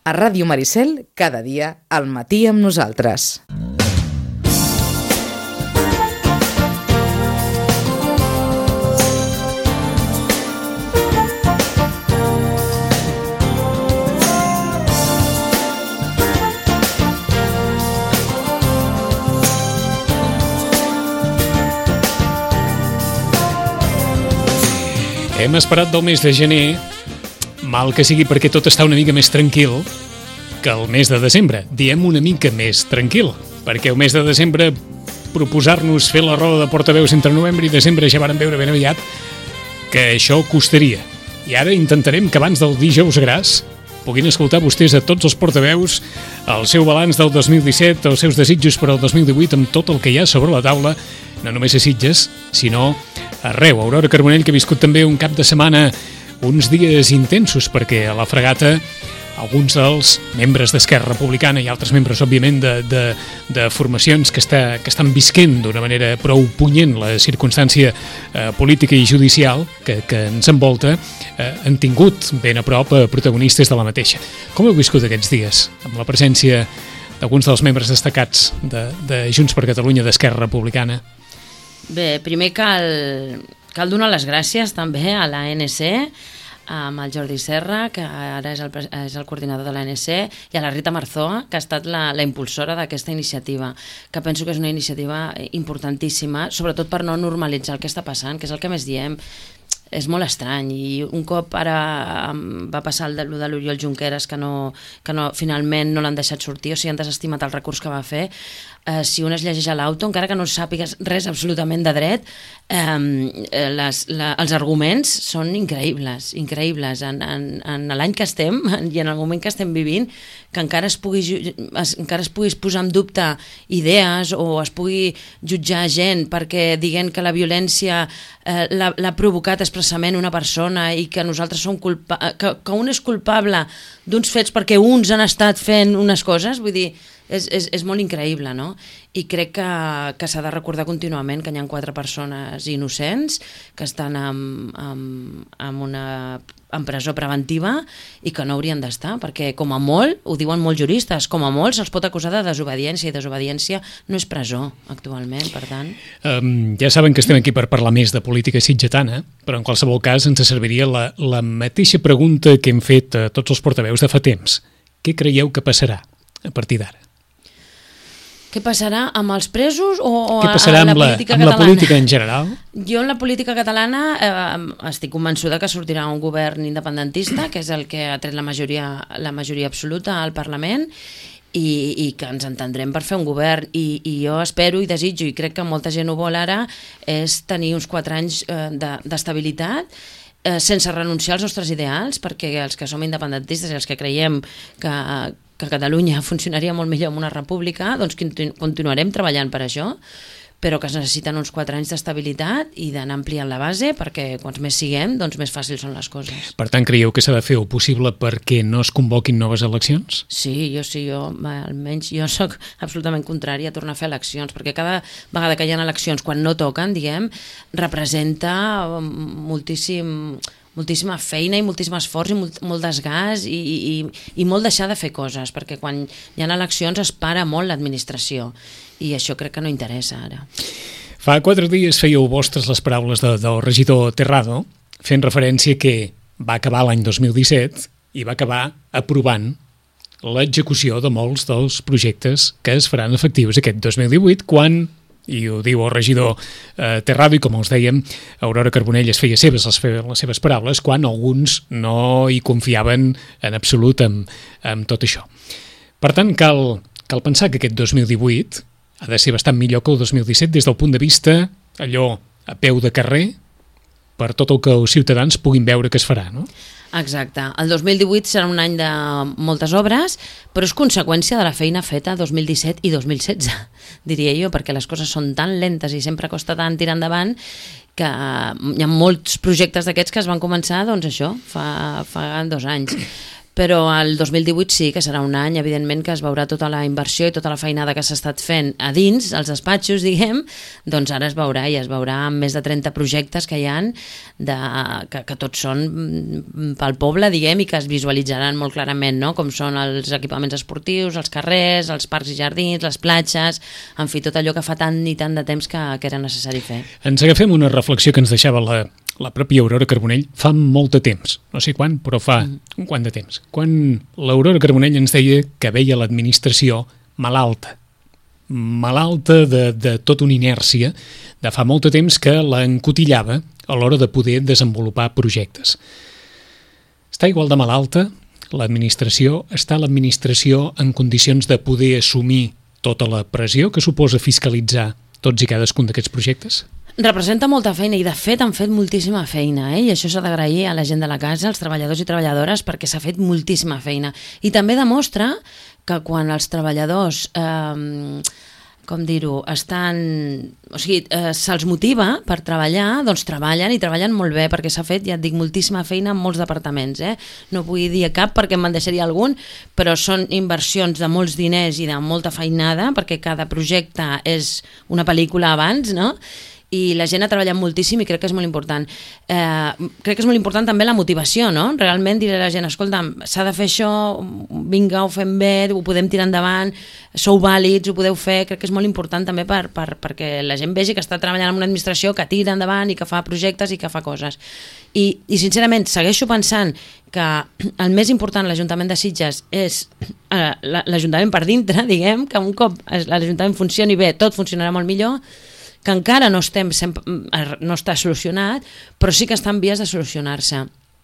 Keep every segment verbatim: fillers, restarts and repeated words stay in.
A Ràdio Maricel, cada dia, al matí amb nosaltres. Hem esperat del mes de gener, mal que sigui perquè tot està una mica més tranquil que el mes de desembre. Diem una mica més tranquil, perquè el mes de desembre proposar-nos fer la roda de portaveus entre novembre i desembre ja varen veure ben aviat que això costaria. I ara intentarem que abans del dijous gras puguin escoltar vostès a tots els portaveus el seu balanç del dos mil disset, els seus desitjos per al dos mil divuit amb tot el que hi ha sobre la taula, no només a Sitges, sinó arreu. Aurora Carbonell, que ha viscut també un cap de setmana, uns dies intensos, perquè a la Fragata alguns dels membres d'Esquerra Republicana i altres membres, òbviament, de, de, de formacions que, està, que estan visquent d'una manera prou punyent la circumstància eh, política i judicial que, que ens envolta, eh, han tingut ben a prop eh, protagonistes de la mateixa. Com heu viscut aquests dies, amb la presència d'alguns dels membres destacats de, de Junts per Catalunya, d'Esquerra Republicana? Bé, primer cal, cal donar les gràcies també a l'A N C, amb el Jordi Serra, que ara és el, és el coordinador de l'A N C, i a la Rita Marzoa, que ha estat la, la impulsora d'aquesta iniciativa, que penso que és una iniciativa importantíssima, sobretot per no normalitzar el que està passant, que és el que més diem. És molt estrany, i un cop ara va passar el de, de l'Oriol Junqueras, que, no, que no, finalment no l'han deixat sortir, o sigui, han desestimat el recurs que va fer. Eh, si un es llegeix a l'auto, encara que no sàpigues res absolutament de dret, eh, les, la, els arguments són increïbles, increïbles. En, en, en l'any que estem i en el moment que estem vivint, que encara es pugui, es, encara es pugui posar en dubte idees o es pugui jutjar gent perquè diguen que la violència eh, l'ha provocat expressament una persona i que nosaltres som culpa que, que un és culpable d'uns fets perquè uns han estat fent unes coses, vull dir, és, és, és molt increïble, no? I crec que, que s'ha de recordar contínuament que hi ha quatre persones innocents que estan amb, amb, amb una en presó preventiva i que no haurien d'estar, perquè com a molt, ho diuen molts juristes, com a molt se'ls pot acusar de desobediència, i desobediència no és presó actualment, per tant. Um, ja saben que estem aquí per parlar més de política sitgetana, però en qualsevol cas ens serviria la, la mateixa pregunta que hem fet a tots els portaveus de fa temps. Què creieu que passarà a partir d'ara? Què passarà amb els presos o, o Què passarà a, a la amb, la, política amb catalana? la política en general? Jo en la política catalana eh, estic convençuda que sortirà un govern independentista, que és el que ha tret la majoria, la majoria absoluta al Parlament, i, i que ens entendrem per fer un govern. I, i jo espero i desitjo, i crec que molta gent ho vol ara, és tenir uns quatre anys eh, d'estabilitat, eh, sense renunciar als nostres ideals, perquè els que som independentistes i els que creiem que que Catalunya funcionaria molt millor en una república, doncs continuarem treballant per això, però que es necessiten uns quatre anys d'estabilitat i d'anar ampliant la base, perquè quants més siguem, doncs més fàcils són les coses. Per tant, creieu que s'ha de fer el possible perquè no es convoquin noves eleccions? Sí, jo sí, jo almenys jo sóc absolutament contrària a tornar a fer eleccions, perquè cada vegada que hi ha eleccions, quan no toquen, diguem, representa moltíssim... moltíssima feina i moltíssim esforç i molt, molt desgast i, i, i molt deixar de fer coses, perquè quan hi ha eleccions es para molt l'administració i això crec que no interessa ara. Fa quatre dies fèieu vostres les paraules de, del regidor Terrado, fent referència que va acabar l'any dos mil disset i va acabar aprovant l'execució de molts dels projectes que es faran efectius aquest dos mil divuit, quan, i ho diu el regidor eh, Terrado, i com els dèiem, Aurora Carbonell es feia seves les, fe, les seves paraules, quan alguns no hi confiaven en absolut en, en tot això. Per tant, cal, cal pensar que aquest dos mil divuit ha de ser bastant millor que el dos mil disset des del punt de vista, allò, a peu de carrer, per tot el que els ciutadans puguin veure que es farà, no? Exacte. El dos mil divuit serà un any de moltes obres, però és conseqüència de la feina feta dos mil disset i dos mil setze, diria jo, perquè les coses són tan lentes i sempre costa tant tirar endavant que hi ha molts projectes d'aquests que es van començar, doncs això, fa, fa dos anys. però el dos mil divuit sí que serà un any, evidentment, que es veurà tota la inversió i tota la feinada que s'ha estat fent a dins, als despatxos, diguem, doncs ara es veurà, i es veurà amb més de trenta projectes que hi ha, de, que, que tots són pel poble, diguem, i que es visualitzaran molt clarament, no? Com són els equipaments esportius, els carrers, els parcs i jardins, les platges, en fi, tot allò que fa tant i tant de temps que, que era necessari fer. Ens agafem una reflexió que ens deixava la, la pròpia Aurora Carbonell fa molt de temps, no sé quan, però fa mm. un quant de temps. Quan l'Aurora Carbonell ens deia que veia l'administració malalta, malalta de, de tota una inèrcia, de fa molt de temps que la encotillava a l'hora de poder desenvolupar projectes. Està igual de malalta l'administració? Està l'administració en condicions de poder assumir tota la pressió que suposa fiscalitzar tots i cadascun d'aquests projectes? Representa molta feina i de fet han fet moltíssima feina, eh? I això s'ha d'agrair a la gent de la casa, als treballadors i treballadores, perquè s'ha fet moltíssima feina. I també demostra que quan els treballadors, eh, com dir-ho, estan, o sigui, eh, se'ls motiva per treballar, doncs treballen i treballen molt bé, perquè s'ha fet, ja et dic, moltíssima feina en molts departaments, eh? No vull dir cap perquè me'n deixaria algun, però són inversions de molts diners i de molta feinada, perquè cada projecte és una pel·lícula abans, no? I la gent ha treballat moltíssim i crec que és molt important. Eh, crec que és molt important també la motivació, no? Realment dir a la gent, escolta, s'ha de fer això, vinga, ho fem bé, ho podem tirar endavant, sou vàlids, ho podeu fer, crec que és molt important també per, per, perquè la gent vegi que està treballant en una administració que tira endavant i que fa projectes i que fa coses. I, i sincerament, segueixo pensant que el més important a l'Ajuntament de Sitges és eh, l'Ajuntament per dintre, diguem, que un cop l'Ajuntament funcioni bé, tot funcionarà molt millor, que encara no, estem, no està solucionat, però sí que està en vies de solucionar-se.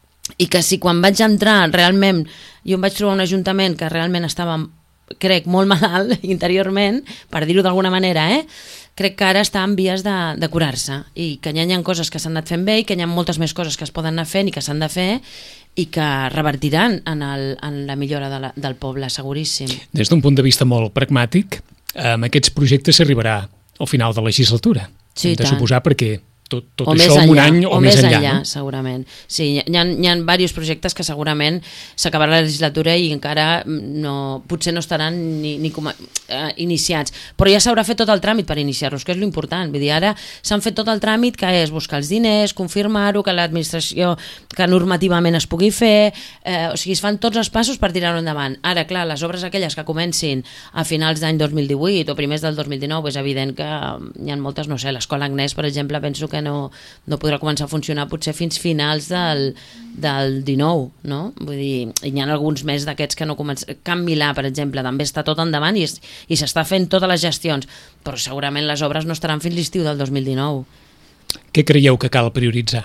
I que si quan vaig entrar realment, jo em vaig trobar un ajuntament que realment estava, crec, molt malalt interiorment, per dir-ho d'alguna manera, eh? Crec que ara està en vies de, de curar-se i que hi ha coses que s'han anat fent bé i que hi ha moltes més coses que es poden anar fent i que s'han de fer i que revertiran en, el, en la millora de la, del poble, seguríssim. Des d'un punt de vista molt pragmàtic, amb aquests projectes s'arribarà al final de la legislatura. Sí, hem de tant. suposar perquè tot, tot o això en un any o, o més enllà. enllà no? Segurament. Sí, hi ha, hi ha diversos projectes que segurament s'acabarà la legislatura i encara no, potser no estaran ni, ni com a, eh, iniciats. Però ja s'haurà fet tot el tràmit per iniciar-los, que és l'important. Vull dir, ara s'han fet tot el tràmit, que és buscar els diners, confirmar-ho, que l'administració, que normativament es pugui fer, eh, o sigui, es fan tots els passos per tirar-ho endavant. Ara, clar, les obres aquelles que comencin a finals d'any dos mil divuit o primers del dos mil dinou, és evident que hi ha moltes, no sé, l'Escola Agnès, per exemple, penso que no, no podrà començar a funcionar potser fins finals del, del dinou, no? Vull dir, hi ha alguns més d'aquests que no comencen. Can Milà, per exemple, també està tot endavant i, i s'està fent totes les gestions, però segurament les obres no estaran fins l'estiu del dos mil dinou. Què creieu que cal prioritzar?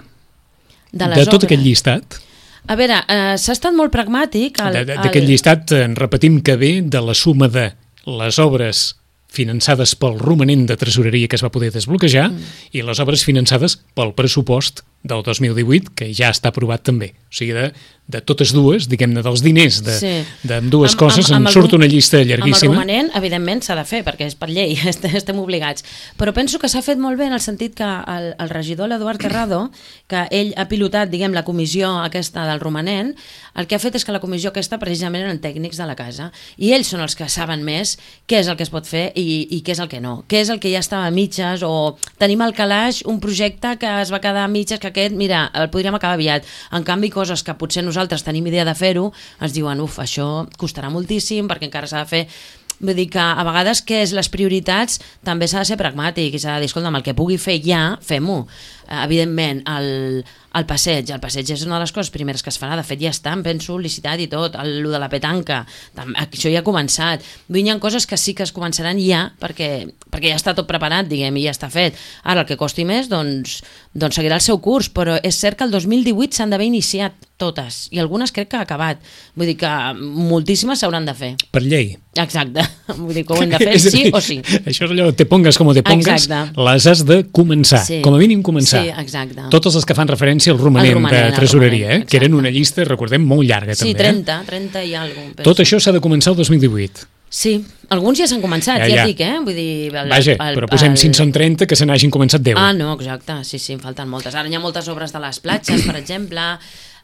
De, de tot aquest llistat? A veure, eh, s'ha estat molt pragmàtic. D'aquest el... llistat en repetim que ve de la suma de les obres finançades pel romanent de tresoreria que es va poder desbloquejar mm. i les obres finançades pel pressupost del dos mil divuit, que ja està aprovat també. O sigui, de, de totes dues, diguem-ne, dels diners de, sí. de dues amb, coses, amb, amb en surt una llista llarguíssima. Amb el romanent, evidentment, s'ha de fer, perquè és per llei, estem obligats. Però penso que s'ha fet molt bé en el sentit que el, el regidor, l'Eduard Terrado, que ell ha pilotat, diguem, la comissió aquesta del romanent, el que ha fet és que la comissió aquesta precisament eren tècnics de la casa, i ells són els que saben més què és el que es pot fer i, i què és el que no. Què és el que ja estava a mitges, o tenim al calaix un projecte que es va quedar a mitges, que aquest, mira, el podríem acabar aviat. En canvi, coses que potser nosaltres tenim idea de fer-ho, ens diuen, uf, això costarà moltíssim perquè encara s'ha de fer. Vull dir que a vegades que és les prioritats també s'ha de ser pragmàtic i s'ha de dir, escolta, amb el que pugui fer ja, fem-ho. Evidentment, el, el passeig, el passeig és una de les coses primeres que es farà, de fet ja està, em penso, licitat i tot, el, el de la petanca, també, això ja ha començat. Vull dir, hi ha coses que sí que es començaran ja, perquè, perquè ja està tot preparat, diguem, i ja està fet. Ara, el que costi més, doncs, doncs seguirà el seu curs, però és cert que el dos mil divuit s'han d'haver iniciat totes, i algunes crec que ha acabat. Vull dir que moltíssimes s'hauran de fer. Per llei. Exacte, vull dir que ho hem de fer sí o sí. Això és allò, te pongas com te pongas, exacte. Les has de començar, sí. Com a mínim començar. Sí, exacte. Totes les que fan referència al romanent, romanent de tresoreria, romanent, eh? Que eren una llista, recordem, molt llarga sí, també. Sí, trenta, eh? trenta i alguna cosa. Tot això s'ha de començar el dos mil divuit. Sí, alguns ja s'han començat, ja, ja. ja dic, eh? Vull dir, el, Vaja, el, però posem el... cinc cents trenta que se n'hagin començat deu. Ah, no, exacte, sí, sí, en falten moltes. Ara hi ha moltes obres de les platges, per exemple,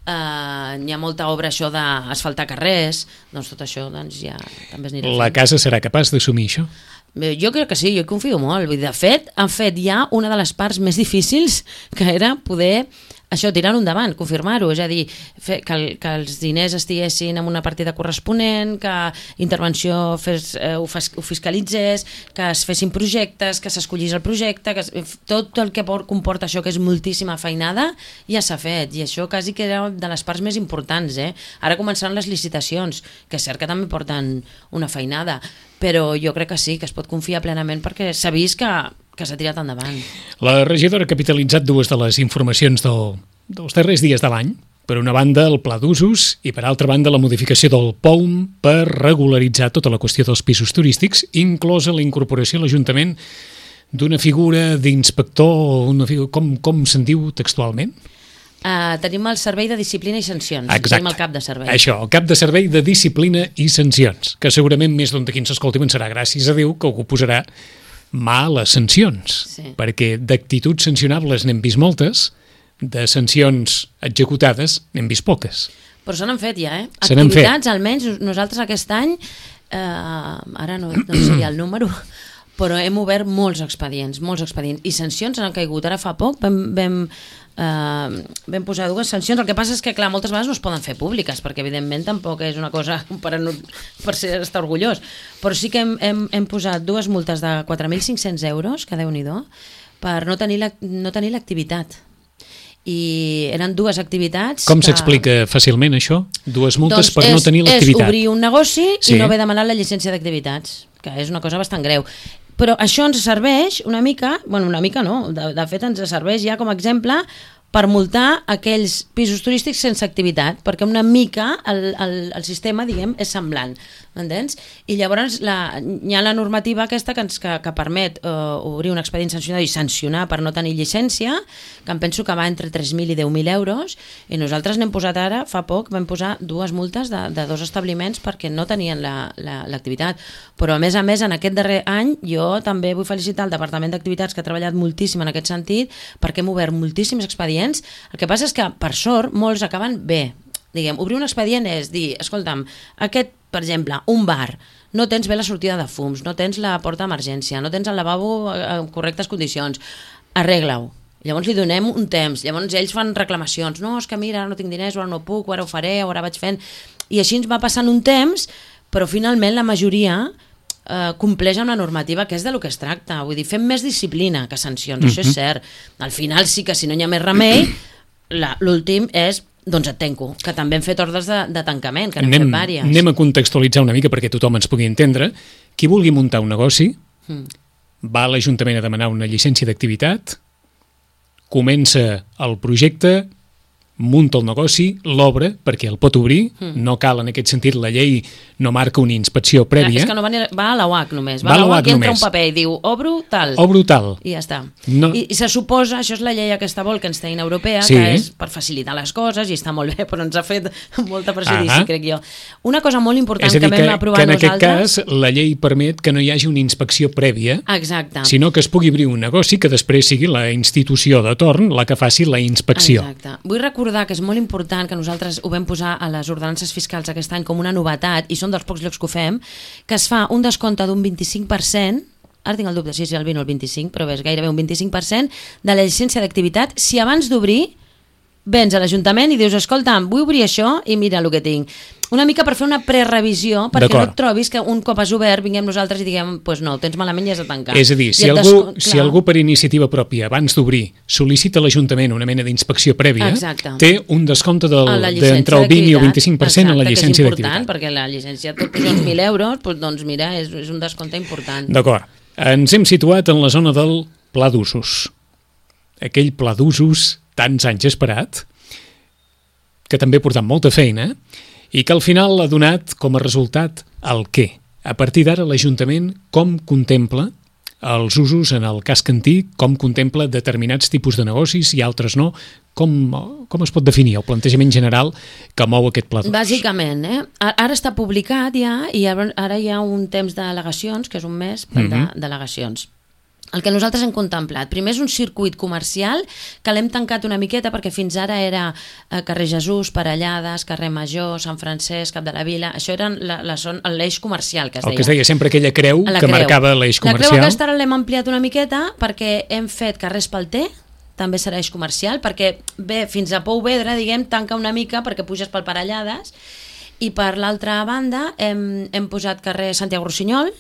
Uh, hi ha molta obra això d'asfaltar carrers, doncs tot això doncs, ja també es anirà La fent. casa serà capaç d'assumir això? Bé, jo crec que sí, jo confio molt. Vull dir, de fet, han fet ja una de les parts més difícils, que era poder això, tirar-ho endavant, confirmar-ho, és a dir, fer, que, el, que els diners estiguessin en una partida corresponent, que intervenció fes, eh, ho, fes, ho fiscalitzés, que es fessin projectes, que s'escollís el projecte, que es, tot el que comporta això, que és moltíssima feinada, ja s'ha fet, i això quasi que era de les parts més importants. Eh? Ara començaran les licitacions, que és cert que també porten una feinada, però jo crec que sí, que es pot confiar plenament perquè s'ha vist que, que s'ha tirat endavant. La regidora ha capitalitzat dues de les informacions del, dels darrers dies de l'any. Per una banda, el pla d'usos i, per altra banda, la modificació del P O U M per regularitzar tota la qüestió dels pisos turístics, inclosa la incorporació a l'Ajuntament d'una figura d'inspector, una figura, com, com se'n diu textualment? Uh, tenim el servei de disciplina i sancions. Exacte. Tenim el cap de servei. Això, el cap de servei de disciplina i sancions, que segurament més d'un de qui ens escolti serà, gràcies a Déu, que algú posarà mà a les sancions, sí. Perquè d'actituds sancionables n'hem vist moltes, de sancions executades n'hem vist poques. Però se n'han fet ja, eh? Se n'han fet. Activitats, almenys nosaltres aquest any, eh, ara no, no sé el número, però hem obert molts expedients, molts expedients, i sancions han caigut. Ara fa poc vam, vam, eh, vam posar dues sancions. El que passa és que, clar, moltes vegades no es poden fer públiques, perquè evidentment tampoc és una cosa per, a, per ser, estar orgullós, però sí que hem, hem, hem posat dues multes de quatre mil cinc-cents euros, que Déu-n'hi-do, per no tenir la, no tenir l'activitat. I eren dues activitats... Com que... s'explica fàcilment això? Dues multes doncs per és, no tenir l'activitat. És obrir un negoci sí. i no haver demanat la llicència d'activitats, que és una cosa bastant greu. Però això ens serveix una mica, bueno, una mica no, de, de fet ens serveix ja com a exemple per multar aquells pisos turístics sense activitat, perquè una mica el, el, el sistema, diguem, és semblant, m'entens? I llavors la, hi ha la normativa aquesta que ens que, que permet uh, obrir un expedient sancionador i sancionar per no tenir llicència, que em penso que va entre tres mil i deu mil euros, i nosaltres n'hem posat ara, fa poc, vam posar dues multes de, de dos establiments perquè no tenien l'activitat. La, la, Però a més a més, en aquest darrer any, jo també vull felicitar el Departament d'Activitats, que ha treballat moltíssim en aquest sentit, perquè hem obert moltíssims expedients. El que passa és que, per sort, molts acaben bé. Diguem, obrir un expedient és dir, escolta'm, aquest, per exemple, un bar, no tens bé la sortida de fums, no tens la porta d'emergència, no tens el lavabo en correctes condicions, arregla-ho. Llavors li donem un temps, llavors ells fan reclamacions, no, és que mira, ara no tinc diners, ara no puc, ara ho faré, ara vaig fent... I així ens va passant un temps, però finalment la majoria... Uh, compleix amb la normativa, que és de lo que es tracta. Vull dir, fem més disciplina que sancions, mm-hmm. Això és cert. Al final sí que si no hi ha més remei, l'últim és, doncs et tanco, que també hem fet ordres de, de tancament, que n'hem fet vàries. Anem a contextualitzar una mica perquè tothom ens pugui entendre. Qui vulgui muntar un negoci mm. va a l'Ajuntament a demanar una llicència d'activitat, comença el projecte, munta el negoci, l'obre perquè el pot obrir, mm. no cal en aquest sentit, la llei no marca una inspecció prèvia. És que no va, va a la U A C només, va, va a la U A C i entra només. un paper i diu, obro tal. Obro tal. I ja està. No. I, I se suposa, això és la llei aquesta Bolkestein europea, sí. que és per facilitar les coses i està molt bé, però ens ha fet molta prejudici, ah crec jo. Una cosa molt important és a dir, que, que vam aprovar que en nosaltres... aquest cas la llei permet que no hi hagi una inspecció prèvia, exacte. Sinó que es pugui obrir un negoci que després sigui la institució de torn la que faci la inspecció. Exacte. Vull recordar que és molt important que nosaltres ho vam posar a les ordenances fiscals aquest any com una novetat, i són dels pocs llocs que ho fem, que es fa un descompte d'un vint-i-cinc per cent, ara tinc el dubte si és el vint o el vint-i-cinc, però és gairebé un vint-i-cinc per cent de la llicència d'activitat si abans d'obrir vens a l'Ajuntament i dius, escolta'm, vull obrir això i mira el que tinc. Una mica per fer una prerevisió, perquè no et trobis que un cop has obert vinguem nosaltres i diguem, doncs pues no, tens malament i has de tancar. És a dir, si algú, si algú per iniciativa pròpia abans d'obrir sol·licita a l'Ajuntament una mena d'inspecció prèvia, exacte. Té un descompte d'entre el vint i el vint-i-cinc per cent a la llicència d'activitat. Que és important, perquè la llicència tot és uns mil euros, doncs, doncs mira, és, és un descompte important. D'acord. Ens hem situat en la zona del pla d'usos. Aquell pla d'usos tants anys esperat, que també ha portat molta feina, i que al final ha donat com a resultat el què. A partir d'ara l'Ajuntament com contempla els usos en el casc antic, com contempla determinats tipus de negocis i altres no, com, com es pot definir el plantejament general que mou aquest pla d'ús? Bàsicament, eh? Ara està publicat ja i ara hi ha un temps d'al·legacions, que és un mes per mm-hmm. de, d'al·legacions. el que nosaltres hem contemplat. Primer és un circuit comercial que l'hem tancat una miqueta perquè fins ara era eh, carrer Jesús, Parellades, carrer Major, Sant Francesc, Cap de la Vila, això era la, la, l'eix comercial que es deia. El que es deia sempre aquella creu la que creu. marcava l'eix comercial. La creu aquesta ara l'hem ampliat una miqueta perquè hem fet carrer Espalter, també serà eix comercial, perquè bé, fins a Pou Vedra, diguem, tanca una mica perquè puges pel Parellades, i per l'altra banda hem, hem posat carrer Santiago Rossinyol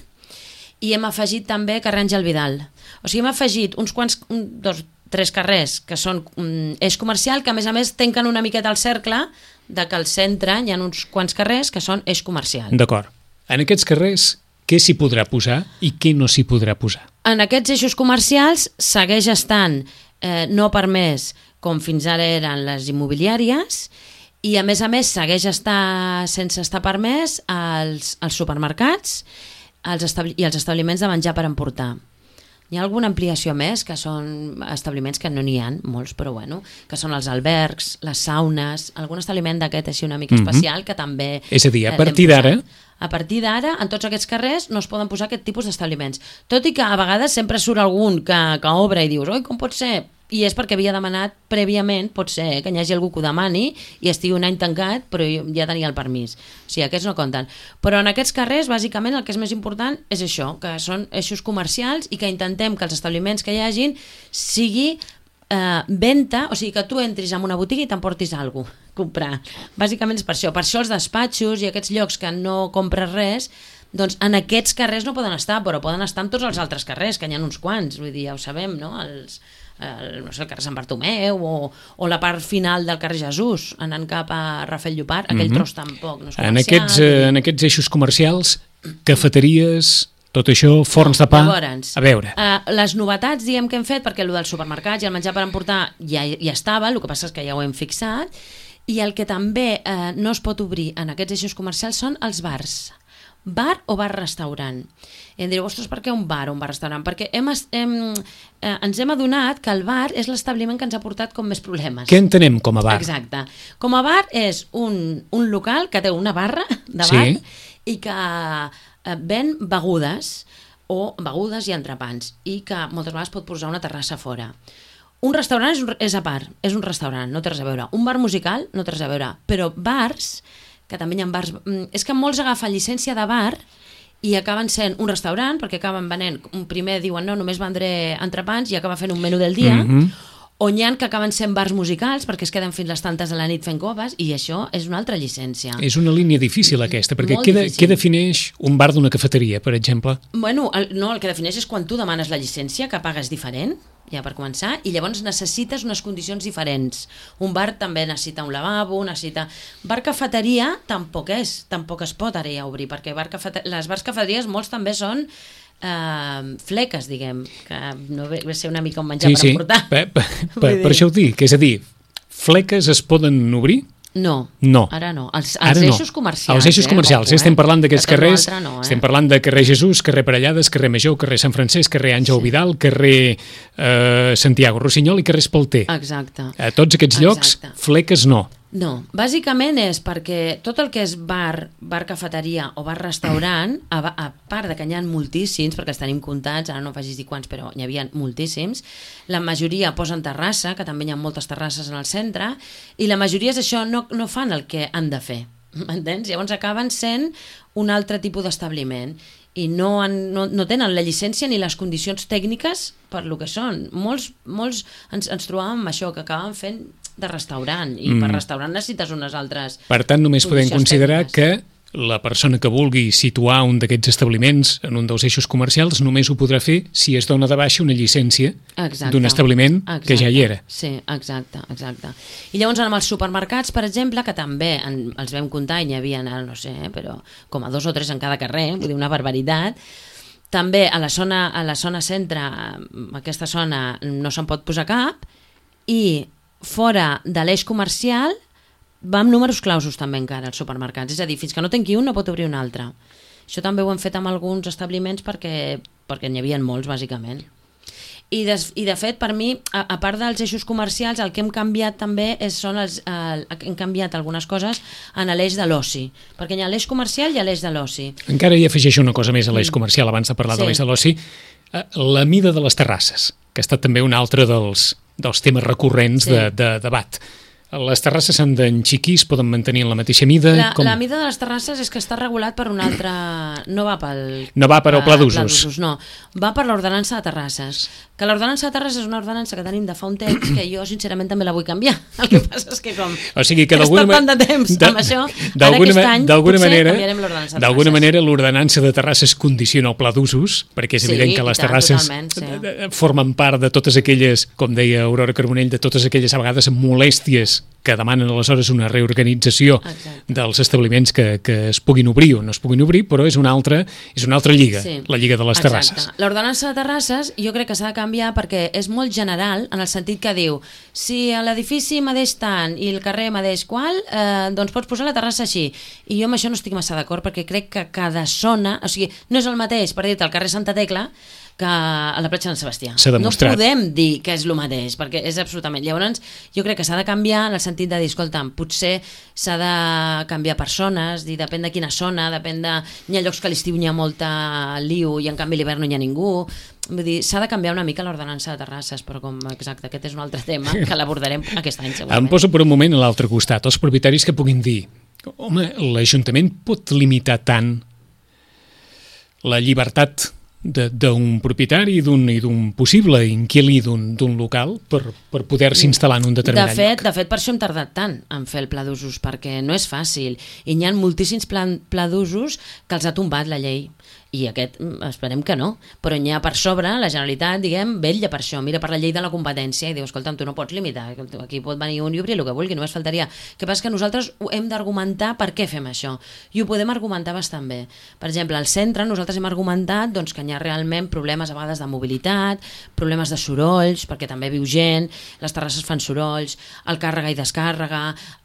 i hem afegit també carrer Àngel Vidal. O sigui, hem afegit uns quants, un, dos, tres carrers que són um, eix comercial, que a més a més tanquen una miqueta el cercle de que al centre hi ha uns quants carrers que són eix comercial. D'acord. En aquests carrers, què s'hi podrà posar i què no s'hi podrà posar? En aquests eixos comercials segueix estant eh, no permès com fins ara eren les immobiliàries i a més a més segueix estar sense estar permès als, als supermercats els establi- i els establiments de menjar per emportar. Hi ha alguna ampliació més, que són establiments que no n'hi ha, molts, però bueno, que són els albergs, les saunes, algun establiment d'aquest així una mica Mm-hmm. especial que també... És a dir, a eh, partir l'hem d'ara... posat. A partir d'ara, en tots aquests carrers no es poden posar aquest tipus d'establiments. Tot i que a vegades sempre surt algun que, que obre i dius, oi, com pot ser? I és perquè havia demanat prèviament, pot ser, eh, que hi hagi algú que ho demani i estigui un any tancat, però ja tenia el permís. O sigui, aquests no compten. Però en aquests carrers, bàsicament, el que és més important és això, que són eixos comercials i que intentem que els establiments que hi hagin sigui eh, venda, o sigui, que tu entris en una botiga i t'emportis alguna cosa, comprar. Bàsicament és per això. Per això els despatxos i aquests llocs que no compres res, doncs en aquests carrers no poden estar, però poden estar en tots els altres carrers, que n'hi ha uns quants, vull dir, ja ho sabem, no? Els... El, no sé, el carrer Sant Bartomeu o, o la part final del carrer Jesús anant cap a Rafael Llopart, aquell mm-hmm. tros tampoc no és comercial. En aquests, eh, en aquests eixos comercials, cafeteries, tot això, forns de pa, Llavors, a veure. Uh, les novetats, diguem, que hem fet, perquè el dels supermercats i el menjar per emportar ja, ja estava, el que passa és que ja ho hem fixat, i el que també uh, no es pot obrir en aquests eixos comercials són els bars. Bar o bar-restaurant. I em direu, ostres, per què un bar o un bar-restaurant? Perquè hem, hem, eh, ens hem adonat que el bar és l'establiment que ens ha portat com més problemes. Què entenem com a bar? Exacte. Com a bar és un, un local que té una barra de bar Sí. i que eh, ven begudes o begudes i entrepans i que moltes vegades pot posar una terrassa fora. Un restaurant és, un, és a part, és un restaurant, no té res a veure. Un bar musical no té res a veure, però bars, que també hi ha bars... És que molts agafen llicència de bar i acaben sent un restaurant, perquè acaben venent... Primer diuen, no, només vendré entrepans i acaben fent un menú del dia, Mm-hmm. o n'hi ha que acaben sent bars musicals, perquè es queden fins les tantes de la nit fent coves, i això és una altra llicència. És una línia difícil aquesta, perquè Molt què, de, difícil. què defineix un bar d'una cafeteria, per exemple? Bueno, el, no, el que defineix és quan tu demanes la llicència, que pagues diferent, ja per començar, i llavors necessites unes condicions diferents. Un bar també necessita un lavabo, necessita... Bar-cafeteria tampoc és, tampoc es pot ara ja obrir, perquè bar les bars-cafeteries molts també són eh, fleques, diguem, que no ve, ve ser una mica un menjar Sí, per sí, emportar. per, per, per, per això ho dic, és a dir, fleques es poden obrir? No, No. ara no. Els, els Ara no. eixos comercials. Els eixos eh? comercials, Ojo, eh? estem parlant d'aquests Que tot carrers, l'altre no, eh? estem parlant de carrer Jesús, carrer Parellades, carrer Major, carrer Sant Francesc, carrer Àngel Sí. Vidal, carrer eh, Santiago Rossinyol i carrer Espalter. Exacte. A tots aquests llocs, Exacte. fleques no. No, bàsicament és perquè tot el que és bar, bar-cafeteria o bar-restaurant, a, a part de que n'hi ha moltíssims, perquè els tenim comptats, ara no facis dir quants, però n'hi havia moltíssims, la majoria posen terrassa, que també hi ha moltes terrasses en el centre, i la majoria és això, no, no fan el que han de fer, m'entens? Llavors acaben sent un altre tipus d'establiment i no, han, no, no tenen la llicència ni les condicions tècniques per lo que són. Molts, molts ens, ens trobàvem amb això, que acabaven fent de restaurant, i mm. per restaurant necessites unes altres... Per tant, només podem condicions considerar tècniques. que la persona que vulgui situar un d'aquests establiments en un dels eixos comercials només ho podrà fer si es dona de baixa una llicència Exacte. d'un establiment Exacte. que ja hi era. Sí, exacte, exacte. I llavors amb els supermercats, per exemple, que també en, els vam comptar i n'hi havia, no sé, però com a dos o tres en cada carrer, vull dir, una barbaritat. També a la zona, a la zona centre, aquesta zona no se'n pot posar cap, i fora de l'eix comercial va amb números clausos també encara als supermercats, és a dir, fins que no tanqui un no pot obrir un altre. Això també ho hem fet amb alguns establiments perquè, perquè n'hi havia molts, bàsicament. I de, I de fet, per mi, a, a part dels eixos comercials, el que hem canviat també és, són els, eh, hem canviat algunes coses en l'eix de l'oci, perquè hi ha l'eix comercial i l'eix de l'oci. Encara hi afegeixo una cosa més a l'eix comercial abans de parlar Sí. de l'eix de l'oci. La mida de les terrasses, que ha estat també un altre dels, dels temes recurrents sí. de, de debat. Les terrasses s'han d'enxiquir, es poden mantenir en la mateixa mida? La, com... la mida de les terrasses és que està regulat per un altre... No va pel... No va per al pla d'usos. No, va per l'ordenança de terrasses. Que l'ordenança de terrasses és una ordenança que tenim de fa un temps que jo, sincerament, també la vull canviar. El que passa és que com... O sigui que he estat tant de temps de, amb això, ara aquest any potser manera, canviarem l'ordenança de terrasses. D'alguna manera, l'ordenança de terrasses condiciona el pla d'usos, perquè és sí, evident que les tant, terrasses sí. formen part de totes aquelles, com deia Aurora Carbonell, de totes aquelles a vegades molèsties que demanen aleshores una reorganització Exacte. dels establiments que, que es puguin obrir o no es puguin obrir, però és una altra, és una altra lliga, sí. la lliga de les Exacte. terrasses. L'ordenança de terrasses jo crec que s'ha de canviar perquè és molt general en el sentit que diu si l'edifici medeix tant i el carrer medeix qual, eh, doncs pots posar la terrassa així. I jo amb això no estic massa d'acord perquè crec que cada zona, o sigui, no és el mateix, per dir-te, al carrer Santa Tecla que a la platja de Sant Sebastià. No podem dir que és el mateix, perquè és absolutament... Llavors, jo crec que s'ha de canviar en el sentit de dir, escolta'm, potser s'ha de canviar persones, dir, depèn de quina zona, depèn de... Hi ha llocs que a l'estiu hi ha molta liu i en canvi a l'hivern no hi ha ningú. Vull dir, s'ha de canviar una mica l'ordenança de terrasses, però com, exacte, aquest és un altre tema que l'abordarem aquest any, segurament. Em poso per un moment a l'altre costat, els propietaris que puguin dir, home, l'Ajuntament pot limitar tant la llibertat d'un propietari i d'un possible inquilí d'un local per, per poder-se instal·lar en un determinat de fet, lloc. De fet, per això hem tardat tant en fer el pla d'usos, perquè no és fàcil. I hi ha moltíssims pla, pla d'usos que els ha tombat la llei. I aquest esperem que no, però n'hi ha per sobre, la Generalitat, diguem, vetlla per això, mira per la llei de la competència i diu, escolta'm, tu no pots limitar, aquí pot venir un i obrir el que vulgui, només faltaria. El que passa és que nosaltres hem d'argumentar per què fem això, i ho podem argumentar bastant bé. Per exemple, al centre nosaltres hem argumentat doncs, que hi ha realment problemes a vegades de mobilitat, problemes de sorolls, perquè també viu gent, les terrasses fan sorolls, el càrrega i descàrrega,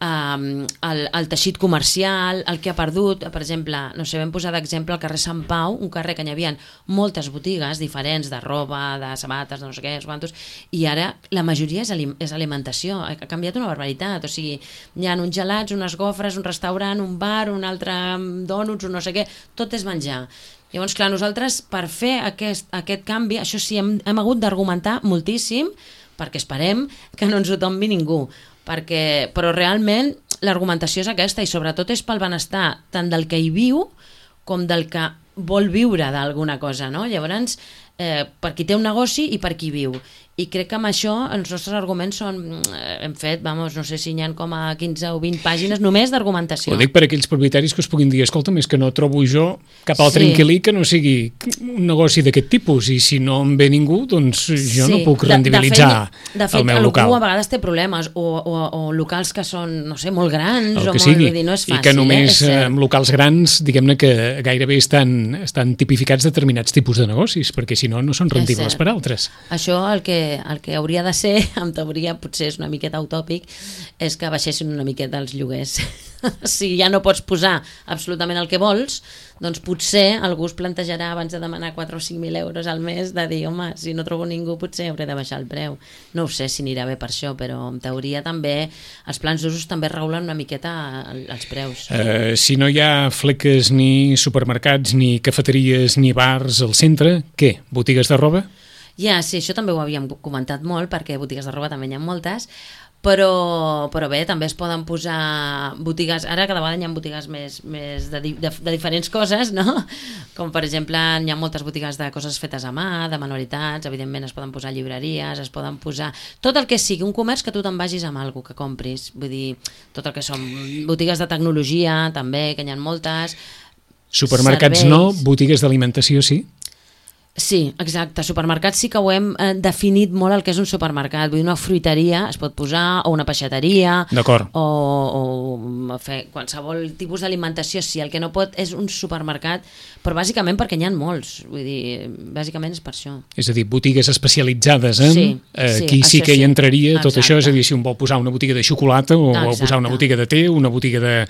eh, el, el teixit comercial, el que ha perdut, per exemple, no sé, vam posar d'exemple el carrer Sant Pau, un carrer que hi havia moltes botigues diferents de roba, de sabates, de no sé què, quantos, i ara la majoria és, alim és alimentació, ha canviat una barbaritat, o sigui, hi ha uns gelats, unes gofres, un restaurant, un bar, un altre dònuts, un no sé què, tot és menjar. Llavors, clar, nosaltres per fer aquest, aquest canvi, això sí, hem, hem hagut d'argumentar moltíssim, perquè esperem que no ens ho tombi ningú, perquè, però realment l'argumentació és aquesta i sobretot és pel benestar tant del que hi viu com del que vol viure d'alguna cosa, no? Llavors, eh, per qui té un negoci i per qui viu. I crec que amb això els nostres arguments són, eh, hem fet, vamos, no sé si n'hi ha com a quinze o vint pàgines només d'argumentació. Ho dic per aquells propietaris que us puguin dir, escolta'm, és que no trobo jo cap altre sí. inquilí que no sigui un negoci d'aquest tipus, i si no em ve ningú, doncs jo sí. no puc rendibilitzar de, de fet, de fet, el meu local. De fet, algú a vegades té problemes, o, o, o locals que són, no sé, molt grans, el o molt, vull dir, no és fàcil. I que només eh? amb locals grans, diguem-ne que gairebé estan, estan tipificats determinats tipus de negocis, perquè si no, no són rendibles per altres. Això el que, el que hauria de ser, en teoria potser és una miqueta utòpic, és que baixessin una miqueta els lloguers. Si ja no pots posar absolutament el que vols, doncs potser algú es plantejarà abans de demanar quatre o cinc mil euros al mes de dir, home, si no trobo ningú potser hauré de baixar el preu. No ho sé si anirà bé per això, però en teoria també els plans d'usos també regulen una miqueta els preus. Uh, si no hi ha fleques ni supermercats, ni cafeteries, ni bars al centre, què? Botigues de roba? Ja, sí, això també ho havíem comentat molt, perquè botigues de roba també n'hi ha moltes, però, però bé, també es poden posar botigues, ara cada vegada hi ha botigues més, més de, de, de diferents coses, no? Com per exemple, hi ha moltes botigues de coses fetes a mà, de manualitats, evidentment es poden posar llibreries, es poden posar tot el que sigui, un comerç que tu te'n vagis amb alguna que compris, vull dir, tot el que són botigues de tecnologia també, que n'hi ha moltes. Supermercats serveis. No, botigues d'alimentació sí? Sí, exacte. Supermercats sí que ho hem eh, definit molt el que és un supermercat. Vull dir, una fruiteria es pot posar, o una peixateria, o, o fer qualsevol tipus d'alimentació. Sí, el que no pot és un supermercat, però bàsicament perquè n'hi ha molts. Vull dir, bàsicament és per això. És a dir, botigues especialitzades en... Sí, eh, sí, aquí sí que hi entraria sí. tot Exacte. Això, és a dir, si un vol posar una botiga de xocolata o Exacte. vol posar una botiga de te, una botiga de...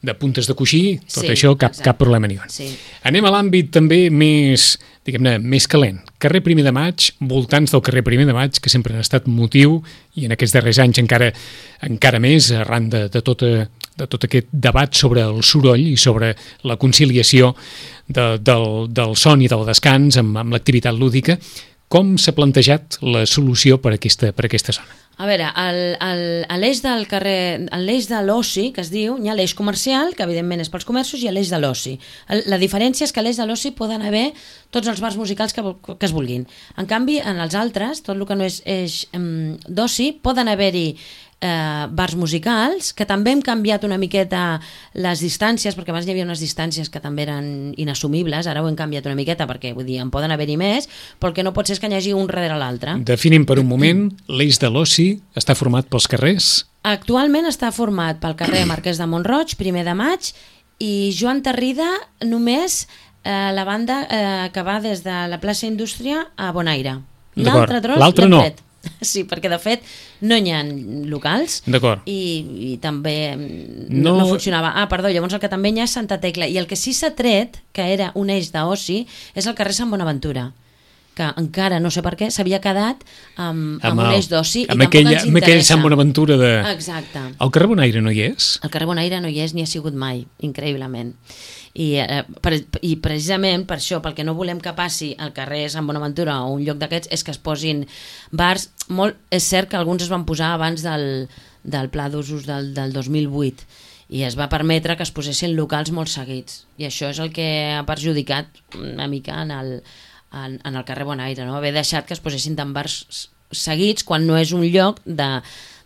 de puntes de coixí, tot Sí, això, cap, exacte. cap problema ni un. Sí. Anem a l'àmbit també més, diguem-ne, més calent. Carrer Primer de Maig, voltants del carrer Primer de Maig, que sempre han estat motiu, i en aquests darrers anys encara encara més, arran de, de, tota, de tot aquest debat sobre el soroll i sobre la conciliació de, del, del son i del descans amb, amb l'activitat lúdica. Com s'ha plantejat la solució per aquesta, per aquesta zona? A veure, el- el- a l'eix del carrer, a l'eix de l'oci, que es diu, hi ha l'eix comercial, que evidentment és pels comerços, i l'eix de l'oci. El- La diferència és que a l'eix de l'oci poden haver tots els bars musicals que, vol- que es vulguin. En canvi, en els altres, tot el que no és eix em, d'oci, poden haver-hi eh, bars musicals, que també hem canviat una miqueta les distàncies, perquè abans hi havia unes distàncies que també eren inassumibles, ara ho hem canviat una miqueta, perquè vull dir, en poden haver-hi més, però el que no pot ser és que n'hi hagi un darrere l'altre. Definim per un moment, l'eix de l'oci està format pels carrers. Actualment està format pel carrer Marquès de Mont-roig, Primer de Maig, i Joan Tarrida només eh, la banda eh, que va des de la plaça Indústria a Bonaire. D'acord. L'altre tros L'altre l'hem no. tret. Sí, perquè de fet no hi ha locals. D'acord. I, i també no, No- no funcionava. Ah, perdó, llavors el que també hi ha és Santa Tecla. I el que sí s'ha tret, que era un eix d'oci, és el carrer Sant Bonaventura, que encara, no sé per què, s'havia quedat amb, amb, un el- eix d'oci i amb tampoc aquell, ens amb aquell interessa. Sant Bonaventura de... Exacte. El carrer Bonaire no hi és? El carrer Bonaire no hi és ni ha sigut mai, increïblement. I, eh, per, I precisament per això, pel que no volem que passi al carrer Sant Bonaventura o un lloc d'aquests, és que es posin bars. Molt, és cert que alguns es van posar abans del, del pla d'usos del, del dos mil vuit i es va permetre que es posessin locals molt seguits. I això és el que ha perjudicat una mica en el, en, en el carrer Bonaire, no? Haver deixat que es posessin tant bars seguits quan no és un lloc de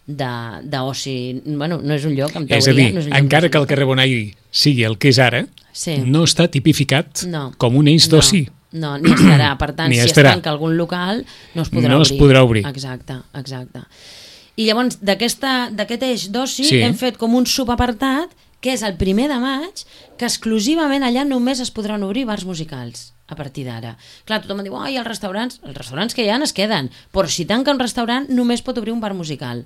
d'oci, bueno, no és un lloc en teoria, És a dir, no és un lloc encara de- que el carrer Bonaire sigui el que és ara, Sí. no està tipificat No. com un eix d'oci. No, no, ni estarà. Per tant, Ni si estarà. es tanca algun local, no es podrà No obrir. es podrà obrir. Exacte, exacte. I llavors, d'aquesta- d'aquest eix d'oci, Sí. hem fet com un subapartat, que és el primer de maig, que exclusivament allà només es podran obrir bars musicals a partir d'ara. Clar, tothom em diu, ai, els restaurants, els restaurants que hi ha es queden, però si tanca un restaurant només pot obrir un bar musical.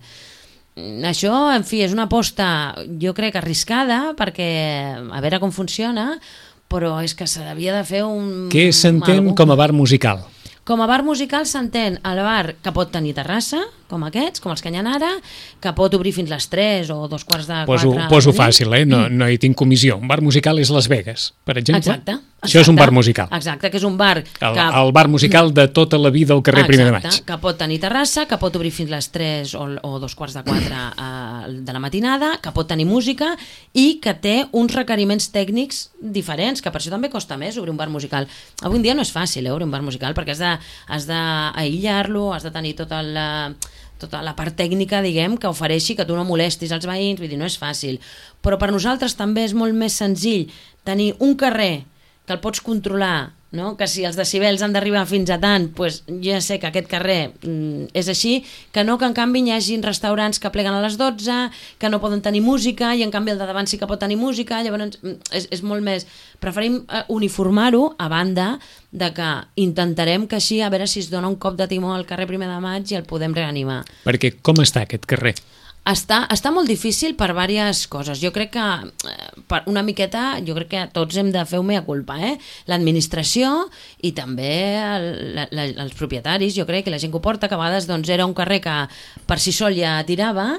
Mm, Això, en fi, és una aposta, jo crec, arriscada, perquè a veure com funciona, però és que se devia de fer un... Què s'entén algú- com a bar musical? Com a bar musical s'entén el bar que pot tenir terrassa, com aquests, com els que hi ha ara, que pot obrir fins les tres o dos quarts de Poso, quatre. poso de la nit. fàcil, eh? No, no hi tinc comissió. Un bar musical és Las Vegas, per exemple. Exacte, Això és un exacte. bar musical. Exacte, que és un bar El, que... el bar musical de tota la vida al carrer Primer de Maig. Exacte, que pot tenir terrassa, que pot obrir fins les tres o, o dos quarts de quatre eh, de la matinada, que pot tenir música i que té uns requeriments tècnics diferents, que per això també costa més obrir un bar musical. Avui en dia no és fàcil eh, obrir un bar musical perquè has de, has d'aïllar-lo, has de tenir tota la, tota la part tècnica, diguem, que ofereixi que tu no molestis els veïns, vull dir, no és fàcil. Però per nosaltres també és molt més senzill tenir un carrer que el pots controlar, no? Que si els decibels han d'arribar fins a tant, pues ja sé que aquest carrer mm, és així, que no que en canvi hi hagi restaurants que pleguen a les dotze, que no poden tenir música, i en canvi el de davant sí que pot tenir música, llavors mm, és, és molt més... Preferim eh, uniformar-ho, a banda de que intentarem que així, a veure si es dona un cop de timó al carrer Primer de Maig i el podem reanimar. Perquè com està aquest carrer? Està, està molt difícil per diverses coses. Jo crec que eh, per una miqueta, jo crec que tots hem de fer un mea culpa, eh? L'administració i també el, la, la, els propietaris, jo crec que la gent que ho porta, que a vegades doncs, era un carrer que per si sol ja tirava,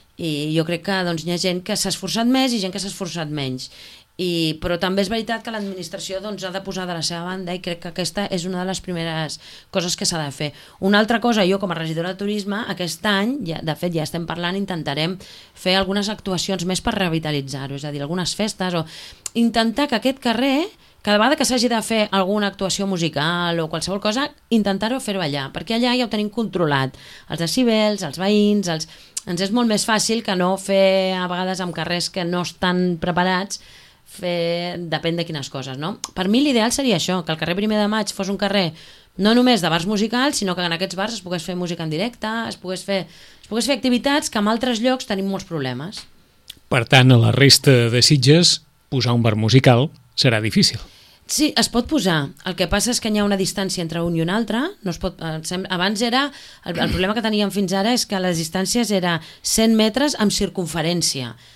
i jo crec que doncs, hi ha gent que s'ha esforçat més i gent que s'ha esforçat menys. I, però també és veritat que l'administració doncs, ha de posar de la seva banda, i crec que aquesta és una de les primeres coses que s'ha de fer. Una altra cosa, jo com a regidora de turisme, aquest any, ja, de fet ja estem parlant, intentarem fer algunes actuacions més per revitalitzar-ho, és a dir, algunes festes, o intentar que aquest carrer, cada vegada que s'hagi de fer alguna actuació musical o qualsevol cosa, intentar-ho fer-ho allà, perquè allà ja ho tenim controlat, els decibels, els veïns, els... ens és molt més fàcil que no fer a vegades amb carrers que no estan preparats, fer depèn de quines coses, no? Per mi l'ideal seria això, que el carrer Primer de Maig fos un carrer no només de bars musicals, sinó que en aquests bars es pogués fer música en directe, es pogués fer, es pogués fer activitats que en altres llocs tenim molts problemes. Per tant, a la resta de Sitges, posar un bar musical serà difícil. Sí, es pot posar. El que passa és que hi ha una distància entre un i un altre. No es pot, abans era... El, el problema que teníem fins ara és que les distàncies era cent metres amb circunferència.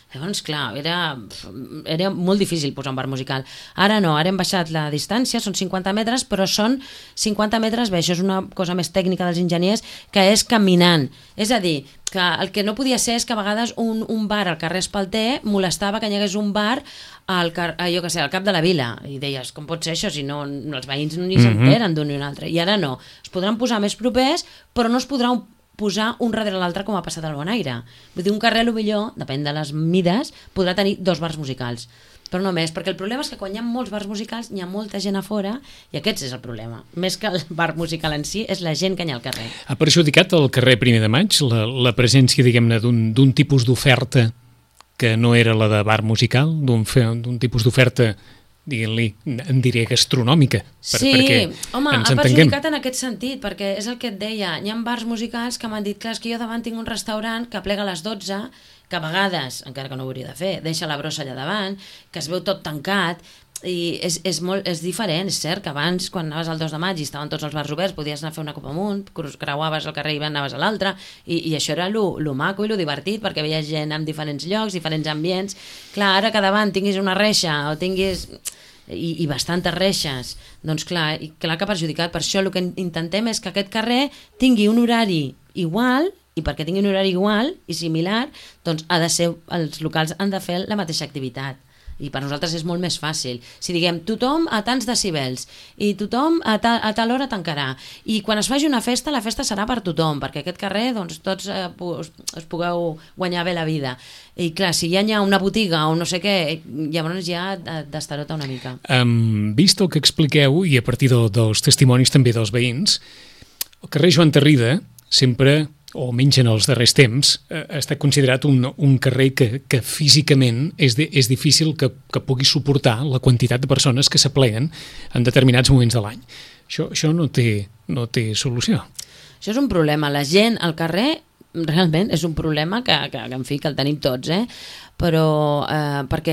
Llavors, clar, era, era molt difícil posar un bar musical. Ara no, ara hem baixat la distància, són cinquanta metres, però són cinquanta metres, bé, això és una cosa més tècnica dels enginyers, que és caminant. És a dir, que el que no podia ser és que a vegades un, un bar al carrer Espalter molestava que hi hagués un bar al, car jo que sé, al cap de la vila, i deies, com pot ser això, si no, els veïns ni s'enteren d'un i un altre. I ara no, es podran posar més propers, però no es podrà posar un darrere l'altre com ha passat al Bonaire. Vull dir, un carrer, potser, depèn de les mides, podrà tenir dos bars musicals. Però no més, perquè el problema és que quan hi ha molts bars musicals hi ha molta gent a fora, i aquest és el problema. Més que el bar musical en si, és la gent que hi ha al carrer. Ha perjudicat el carrer Primer de Maig la, la presència, diguem-ne, d'un tipus d'oferta que no era la de bar musical, d'un tipus d'oferta, diguem-li, en diré gastronòmica, per, sí, perquè home, ens ha entenguem. perjudicat en aquest sentit, perquè és el que et deia, hi ha bars musicals que m'han dit, clar, és que jo davant tinc un restaurant que plega a les dotze, que a vegades, encara que no ho hauria de fer, deixa la brossa allà davant, que es veu tot tancat, i és, és, molt, és diferent, és cert que abans, quan anaves al dos de maig i estaven tots els bars oberts, podies anar a fer una copa amunt, creuaves el carrer i anaves a l'altre, i, i això era lo, lo maco i lo divertit, perquè veies gent en diferents llocs, diferents ambients. Clar, ara que davant tinguis una reixa o tinguis... I, i bastantes reixes, doncs clar, i clar que ha perjudicat. Per això el que intentem és que aquest carrer tingui un horari igual, i perquè tingui un horari igual i similar, doncs ha de ser, els locals han de fer la mateixa activitat. I per nosaltres és molt més fàcil. Si diguem tothom a tants decibels i tothom a, ta, a tal hora tancarà, i quan es faci una festa, la festa serà per tothom, perquè aquest carrer doncs, tots eh, us, us pugueu guanyar bé la vida. I clar, si ja hi ha una botiga o no sé què, llavors ja destarota una mica. Um, vist el que expliqueu, i a partir de, dels testimonis també dels veïns, el carrer Joan Tarrida sempre, o menys en els darrers temps, ha estat considerat un, un carrer que, que físicament és, de, és difícil que, que pugui suportar la quantitat de persones que s'apleguen en determinats moments de l'any. Això, això no té, no té solució. Això és un problema. La gent al carrer realment és un problema que, que, que en fi, que el tenim tots, eh? Però eh, perquè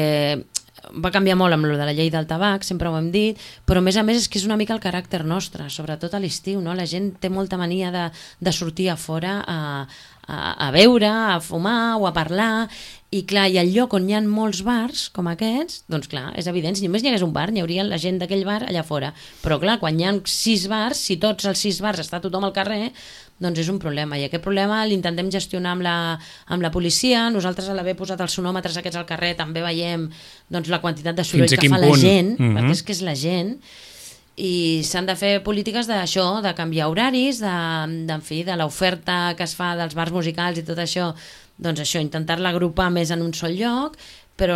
va canviar molt amb lo de la llei del tabac, sempre ho hem dit, però a més a més és que és una mica el caràcter nostre, sobretot a l'estiu, no? La gent té molta mania de, de sortir a fora a, a, a beure, a fumar o a parlar, i clar, i al lloc on hi ha molts bars com aquests, doncs clar, és evident, si només hi hagués un bar, n'hi hauria la gent d'aquell bar allà fora, però clar, quan hi ha sis bars, si tots els sis bars està tothom al carrer, doncs és un problema, i aquest problema l'intentem gestionar amb la, amb la policia. Nosaltres a l'haver posat els sonòmetres aquests al carrer també veiem doncs, la quantitat de soroll que fa la gent, mm-hmm. perquè és que és la gent, i s'han de fer polítiques d'això, de canviar horaris, de, de, en fi, de l'oferta que es fa dels bars musicals i tot això, doncs això, intentar-la agrupar més en un sol lloc, però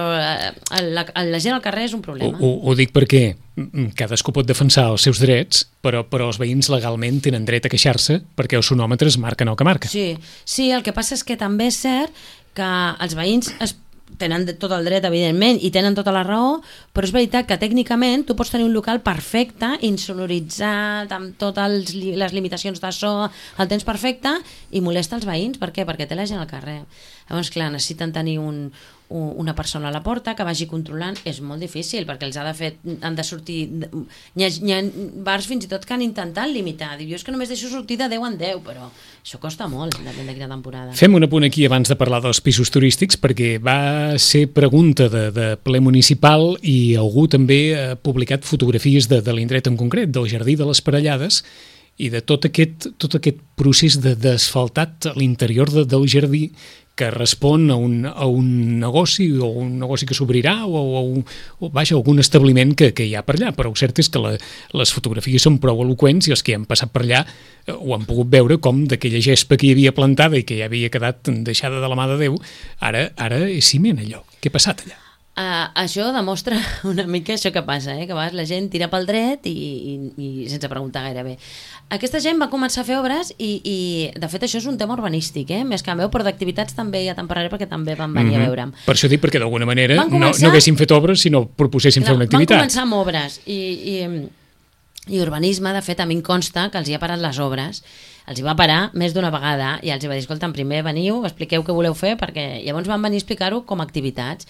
la, la gent al carrer és un problema. Ho, ho, ho dic perquè cadascú pot defensar els seus drets, però, però els veïns legalment tenen dret a queixar-se perquè els sonòmetres marquen el que marca. Sí, sí, el que passa és que també és cert que els veïns es tenen tot el dret, evidentment, i tenen tota la raó, però és veritat que tècnicament tu pots tenir un local perfecte, insonoritzat, amb totes les limitacions de so, el temps perfecte, i molesta els veïns. Per què? Perquè té la gent al carrer. Llavors, clar, necessiten tenir un, una persona a la porta que vagi controlant. És molt difícil, perquè els ha de fer, han de sortir... Hi ha, hi ha bars fins i tot que han intentat limitar. Diu, jo és que només deixo sortir de deu en deu, però això costa molt, depèn de quina temporada. Fem un apunt aquí abans de parlar dels pisos turístics, perquè va ser pregunta de, de ple municipal i algú també ha publicat fotografies de, de l'indret en concret, del Jardí de les Parellades, i de tot aquest, tot aquest procés d'asfaltat a l'interior de, del jardí, que respon a un, a un negoci o un negoci que s'obrirà o, o, o vaja, algun establiment que, que hi ha per allà, però el cert és que la, les fotografies són prou eloqüents i els que han passat per allà eh, ho han pogut veure com d'aquella gespa que hi havia plantada i que ja havia quedat deixada de la mà de Déu, ara, ara és ciment allò. Què ha passat allà? Uh, això demostra una mica això que passa, eh? Que a vegades la gent tira pel dret i, i, i sense preguntar gairebé. Aquesta gent va començar a fer obres i, i de fet això és un tema urbanístic, eh? Més que meu, però d'activitats també ja te'n parlaré perquè també van venir mm-hmm. a veure'm. Per això dic, perquè d'alguna manera començar... no, no haguessin fet obres, sinó proposessin Clar, fer una activitat. Van començar amb obres i, i, i urbanisme, de fet, a mi em consta que els hi ha parat les obres. Els hi va parar més d'una vegada i els hi va dir, escolta'm, primer veniu, expliqueu què voleu fer, perquè llavors van venir a explicar-ho com a activitats.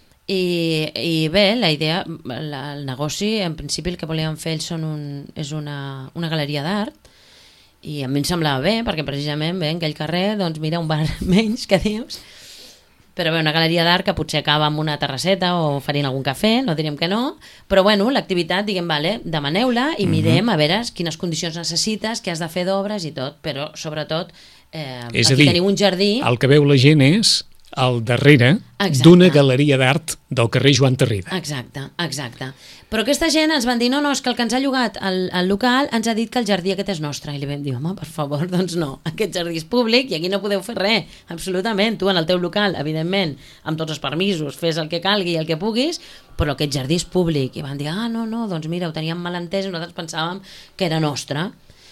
I, i bé, la idea, la, el negoci, en principi el que volíem fer ells són un, és una, una galeria d'art, i a mi em semblava bé, perquè precisament bé, en aquell carrer, doncs mira, un bar menys, que dius, però bé, una galeria d'art que potser acaba amb una terrasseta o oferint algun cafè, no diríem que no, però bueno, l'activitat, diguem, vale, demaneu-la i mirem mm-hmm. a veure quines condicions necessites, què has de fer d'obres i tot, però sobretot eh, és aquí a dir, teniu un jardí... el que veu la gent és al darrere d'una galeria d'art del carrer Joan Tarrida. Exacte, exacte. Però aquesta gent ens van dir, no, no, és que el que ens ha llogat el, el local ens ha dit que el jardí aquest és nostre. I li vam dir, home, per favor, doncs no, aquest jardí és públic i aquí no podeu fer res, absolutament. Tu en el teu local, evidentment, amb tots els permisos, fes el que calgui i el que puguis, però aquest jardí és públic. I van dir, ah, no, no, doncs mira, ho teníem mal entès i nosaltres pensàvem que era nostre.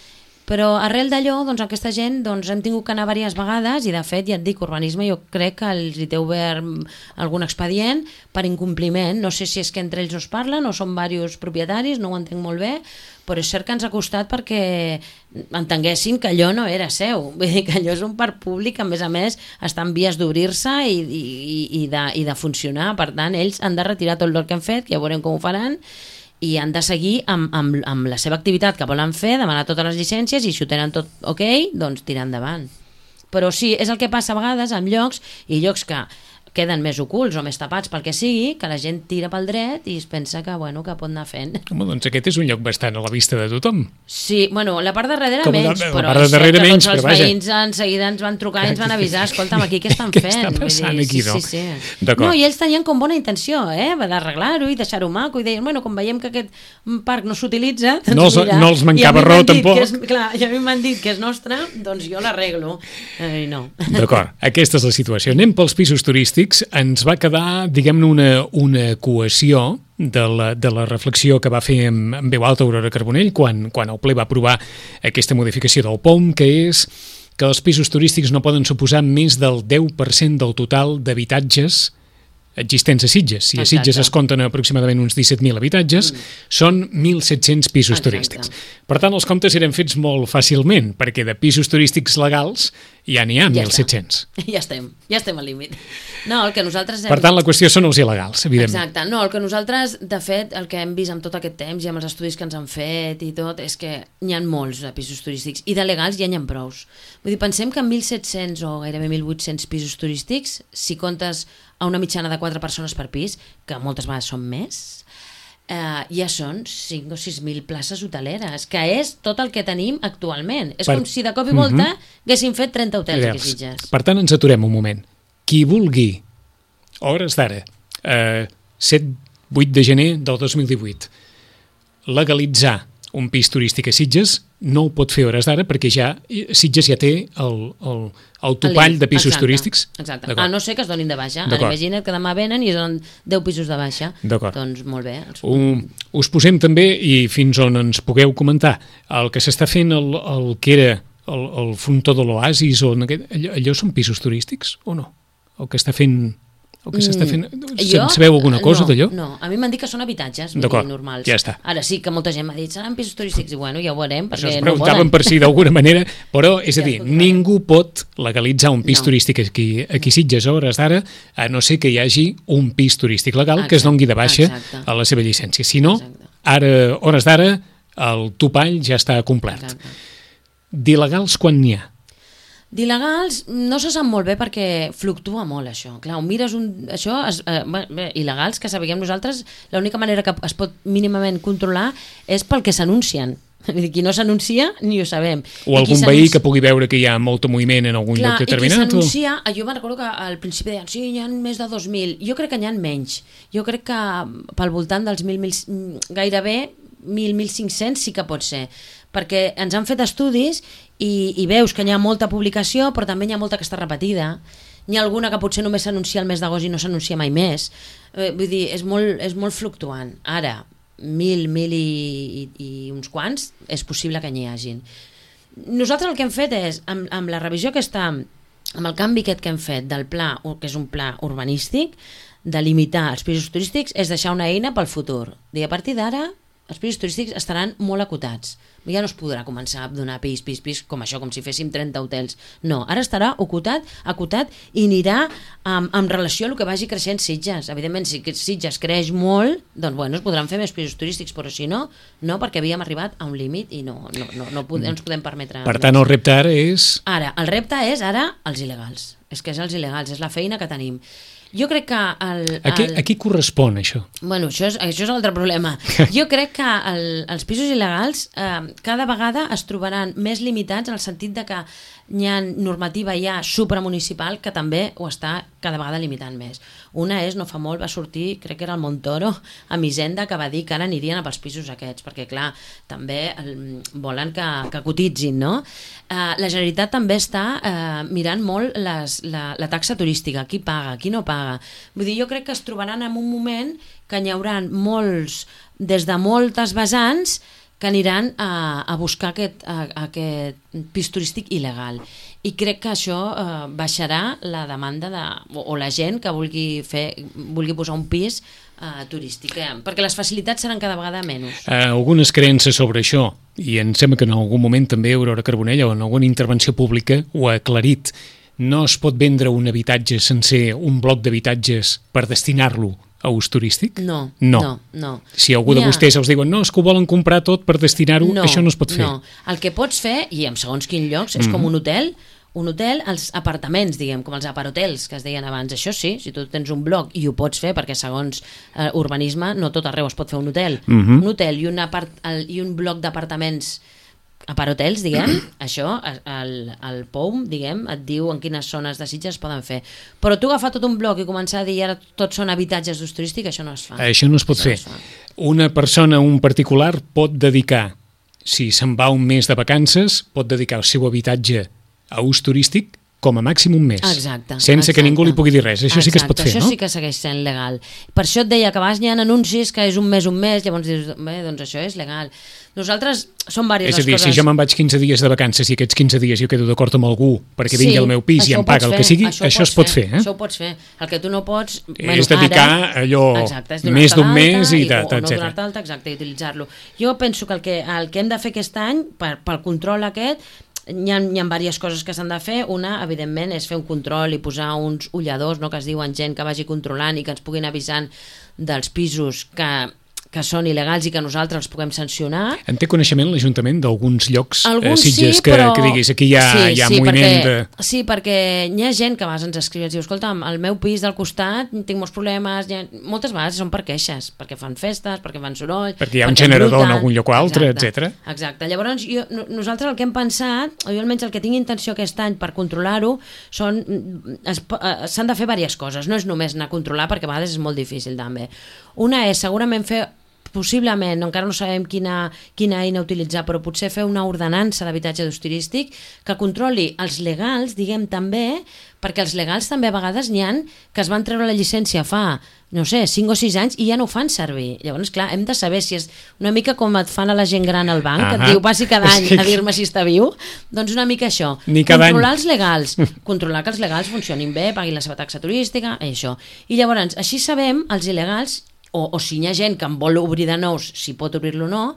Però arrel d'allò, doncs, aquesta gent doncs, hem tingut que anar diverses vegades i, de fet, ja et dic, urbanisme jo crec que els hi té obert algun expedient per incompliment. No sé si és que entre ells no es parlen o són diversos propietaris, no ho entenc molt bé, però és cert que ens ha costat perquè entenguessin que allò no era seu. Vull dir que allò és un parc públic que, a més a més, està en vies d'obrir-se i, i, i, de, i de funcionar. Per tant, ells han de retirar tot el que han fet, que ja veurem com ho faran, i han de seguir amb, amb, amb la seva activitat que volen fer, demanar totes les llicències i si ho tenen tot ok, doncs tirar endavant. Però sí, és el que passa a vegades amb llocs i llocs que queden més ocults o més tapats pel que sigui, que la gent tira pel dret i es pensa que, bueno, que pot anar fent. Home, doncs aquest és un lloc bastant a la vista de tothom. Sí, bueno, la part de darrere Com menys, la, però la part de darrere menys, tots els però vaja. veïns en seguida ens van trucar i ens van avisar, escolta'm, aquí què estan què fent? Què està passant Vull dir, aquí, sí, no? sí, sí. D'acord. No, i ells tenien com bona intenció, eh, d'arreglar-ho i deixar-ho maco, i deien, bueno, com veiem que aquest parc no s'utilitza, doncs no els, mira, no els mancava raó, tampoc. És, clar, i a mi m'han dit que és nostre, doncs jo l'arreglo. Eh, no. D'acord, aquesta és la situació. Anem pels pisos turístics. Ens va quedar, diguem-ne, una, una cohesió de la, de la reflexió que va fer en, en veu alta Aurora Carbonell quan, quan el ple va aprovar aquesta modificació del P O M, que és que els pisos turístics no poden suposar més del deu per cent del total d'habitatges existents a Sitges. Si a Sitges es compten aproximadament uns disset mil habitatges, mm. són mil set-cents pisos Exacte. turístics. Per tant, els comptes eren fets molt fàcilment, perquè de pisos turístics legals ja n'hi ha ja mil set-cents. Ja estem, ja estem al límit. No, el que nosaltres hem... Per tant, la qüestió són els il·legals, evidentment. Exacte. No, el que nosaltres, de fet, el que hem vist amb tot aquest temps i amb els estudis que ens han fet i tot, és que n'hi ha molts de pisos turístics i de legals ja n'hi ha prous. Vull dir, pensem que mil set-cents o gairebé mil vuit-cents pisos turístics, si comptes a una mitjana de quatre persones per pis, que moltes vegades són més, eh, ja són cinc o sis mil places hoteleres, que és tot el que tenim actualment. És per... com si de cop i volta mm-hmm. haguéssim fet trenta hotels aquí a Sitges. Per tant, ens aturem un moment. Qui vulgui, a hores d'ara, eh, set vuit de gener del dos mil divuit, legalitzar un pis turístic a Sitges, no ho pot fer hores d'ara perquè ja Sitges ja té el, el, el topall de pisos exacte, turístics. Exacte. A no ser que es donin de baixa. Ara imagina't que demà venen i es donen deu pisos de baixa. Doncs molt bé. Els... Uh, us posem també, i fins on ens pugueu comentar, el que s'està fent el, el que era el, el frontó de l'Oasis, on aquest, allò, allò són pisos turístics o no? El que està fent... El que s'està fent... Mm, jo, sabeu alguna cosa no, d'allò? No, a mi m'han dit que són habitatges normals. Ja està. Ara sí que molta gent m'ha dit, seran pisos turístics, i bueno, ja ho veurem, perquè Això es no preguntaven per si d'alguna manera, però, és a dir, ningú pot legalitzar un pis no. turístic aquí, aquí Sitges a hores d'ara, a no ser que hi hagi un pis turístic legal exacte, que es dongui de baixa exacte. a la seva llicència. Si no, exacte. ara, hores d'ara, el topall ja està complert. Exacte. D'il·legals quan n'hi ha? D'il·legals no se sap molt bé perquè fluctua molt això. Clar, mires un... Això, es, eh, bé, il·legals que sapiguem nosaltres, l'única manera que es pot mínimament controlar és pel que s'anuncien. Qui no s'anuncia ni ho sabem. O algun veí que pugui veure que hi ha molt moviment en algun Clar, lloc determinat. I qui s'anuncia, o... jo me'n recordo que al principi deien sí, hi ha més de dos mil. Jo crec que n'hi ha menys. Jo crec que pel voltant dels mil, mil gairebé mil, mil cinc-cents sí que pot ser. Perquè ens han fet estudis i, i veus que hi ha molta publicació, però també hi ha molta que està repetida. N'hi ha alguna que potser només s'anuncia el mes d'agost i no s'anuncia mai més. Eh, vull dir, és molt, és molt fluctuant. Ara, mil, mil i, i, i uns quants, és possible que n'hi hagin. Nosaltres el que hem fet és, amb, amb la revisió que està, amb el canvi aquest que hem fet del pla, que és un pla urbanístic, de limitar els pisos turístics, és deixar una eina pel futur. I a partir d'ara, els pisos turístics estaran molt acotats. Ja no es podrà començar a donar pis, pis, pis, com això, com si féssim trenta hotels. No, ara estarà acotat, acotat i anirà um, en relació a el que vagi creixent Sitges. Evidentment, si Sitges creix molt, doncs bueno, es podran fer més pisos turístics, però si no, no, perquè havíem arribat a un límit i no, no, no, no, podem, no ens podem permetre... Per tant, el repte ara és... Ara, el repte és ara els il·legals. és que és els il·legals, és la feina que tenim. Jo crec que... El, el... A, qui, a qui correspon això? Bueno, això és, això és un altre problema. Jo crec que el, els pisos il·legals eh, cada vegada es trobaran més limitats en el sentit de que hi ha normativa ja supramunicipal que també ho està cada vegada limitant més. Una és, no fa molt, va sortir, crec que era el Montoro, a Hisenda, que va dir que ara anirien a pels pisos aquests, perquè clar, també el, volen que, que cotitzin, no? Eh, la Generalitat també està eh, mirant molt les, la, la taxa turística, qui paga, qui no paga. Vull dir, jo crec que es trobaran en un moment que n'hi haurà molts, des de moltes vessants, que aniran a, a buscar aquest, a, aquest pis turístic il·legal. I crec que això eh, baixarà la demanda de, o, o la gent que vulgui, fer, vulgui posar un pis eh, turístic, eh, perquè les facilitats seran cada vegada menys. Eh, algunes creences sobre això, i em sembla que en algun moment també Aurora Carbonell o en alguna intervenció pública ho ha aclarit. No es pot vendre un habitatge sencer, un bloc d'habitatges, per destinar-lo a ús turístic? No, no. no, no. Si algú de ha... vostès els diuen no, és que ho volen comprar tot per destinar-ho, no, això no es pot fer. No, el que pots fer, i en segons quin llocs, és mm. com un hotel, un hotel, els apartaments, diguem, com els aparhotels que es deien abans. Això sí, si tu tens un bloc i ho pots fer, perquè segons eh, urbanisme no tot arreu es pot fer un hotel. Mm -hmm. Un hotel i un, apart, el, i un bloc d'apartaments aparhotels, diguem, això, el, el P O U M, diguem, et diu en quines zones de Sitges es poden fer. Però tu agafar tot un bloc i començar a dir ara tots són habitatges d'ús turístic, això no es fa. Això no es pot això fer. No Una persona, un particular, pot dedicar, si se'n va un mes de vacances, pot dedicar el seu habitatge a ús turístic com a màxim un mes. Exacte. Sense exacte. que ningú li pugui dir res. Això exacte, sí que es pot fer, això no? Això sí que segueix sent legal. Per això et deia que a vegades hi ha anuncis que és un mes, un mes, llavors dius, bé, doncs això és legal. Nosaltres, són diverses és a dir, coses... si jo me'n vaig quinze dies de vacances i aquests quinze dies jo quedo d'acord amb algú perquè vingui sí, al meu pis i em paga el que sigui, això, això es pot fer. fer eh? Això ho pots fer. El que tu no pots... Bueno, és dedicar ara, allò exacte, més d'un mes i... i Ta, o, ta, o no donar-te alta, exacte, i utilitzar-lo. Jo penso que el que, el que hem de fer aquest any, per, pel control aquest, hi ha, hi ha diverses coses que s'han de fer. Una, evidentment, és fer un control i posar uns ulladors, no, que es diuen gent que vagi controlant i que ens puguin avisant dels pisos que... que són il·legals i que nosaltres els puguem sancionar. En té coneixement l'Ajuntament d'alguns llocs Alguns eh, Sitges sí, que, però... que diguis aquí hi ha, sí, hi ha sí, moviment perquè, de... Sí, perquè hi ha gent que a vegades ens escriu i ens diu, escolta, al meu pis del costat tinc molts problemes, ha... moltes vegades són per queixes, perquè fan festes, perquè fan soroll... Perquè hi ha un generador en algun lloc o altre, etcètera. Exacte. Llavors, jo, nosaltres el que hem pensat, o jo almenys el que tinc intenció aquest any per controlar-ho, són s'han de fer diverses coses, no és només anar a controlar, perquè a vegades és molt difícil també. Una és segurament fer possiblement, encara no sabem quina, quina eina utilitzar, però potser fer una ordenança d'habitatge d'ús turístic que controli els legals, diguem també, perquè els legals també a vegades n'hi ha que es van treure la llicència fa, no sé, cinc o sis anys i ja no ho fan servir. Llavors, clar, hem de saber si és una mica com et fan a la gent gran al banc, que et diu passi cada any a dir-me si està viu, doncs una mica això. Ni cada controlar any. els legals, controlar que els legals funcionin bé, paguin la seva taxa turística, i això. I llavors, així sabem els il·legals O, o si hi ha gent que en vol obrir de nous, si pot obrir-lo o no,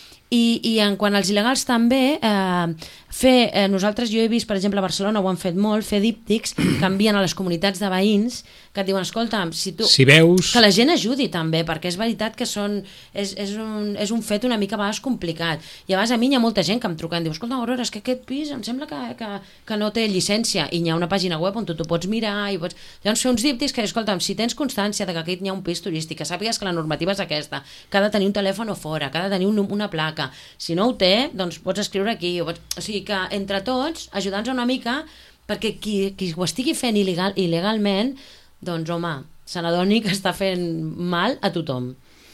i, i en quant als il·legals també, eh, fer, eh, nosaltres, jo he vist, per exemple, a Barcelona ho han fet molt, fer díptics que envien a les comunitats de veïns que et diuen, escolta, si tu... Si veus... Que la gent ajudi també, perquè és veritat que són, és, és, un, és un fet una mica a vegades complicat. I a vegades a mi hi ha molta gent que em truca i em diu, escolta, Aurora, és que aquest pis em sembla que, que, que no té llicència, i hi ha una pàgina web on tu t'ho pots mirar, i pots... Llavors fer uns díptics que, escolta, si tens constància de que aquí hi ha un pis turístic, que sàpigues que la normativa és aquesta, que ha de tenir un telèfon fora, que ha de tenir un, una placa. Si no ho té, doncs pots escriure aquí. O, pots... o sigui que entre tots, ajudar-nos una mica, perquè qui, qui ho estigui fent il·legal, il·legalment, doncs home, se n'adoni que està fent mal a tothom.